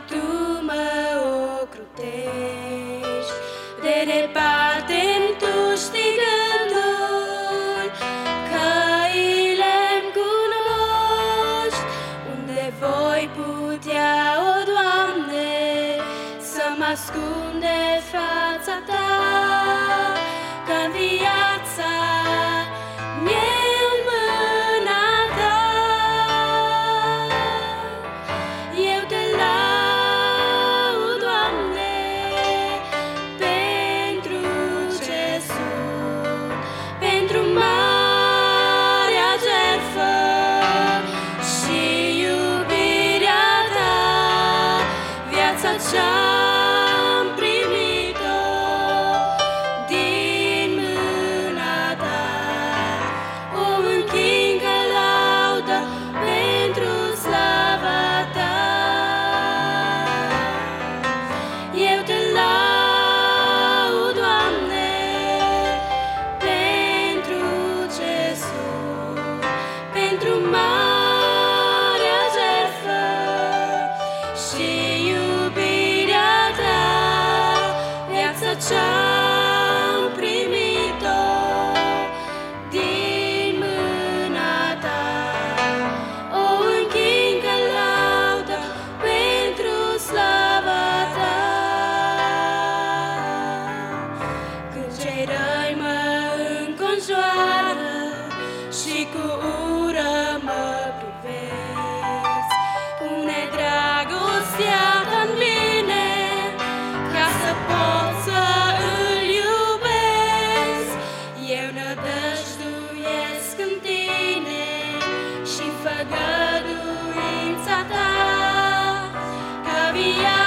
Tu mă ocrutești, de departe-mi Tu știi gândul, căile-mi cunoști, unde voi putea, o Doamne, să mă ascund de fața Ta, că viața mie în mâna Ta. Eu Te laud, Doamne, pentru ce sunt, pentru marea jertfă și iubirea Ta, viața ce-am primit-o din mâna Ta. O închin ca laudă pentru slava Ta. Eu Te laud, Doamne, pentru ce sunt, pentru marea jertfă și iubirea Ta, viața ce-am primit-o din mâna Ta. O închin ca laudă pentru slava Ta. Când cei răi mă înconjoară și cu ură mă privesc, pune dragostea Ta în mine, ca să pot să Îl iubesc. Eu nădăjduiesc în Tine și făgăduința Ta, că viața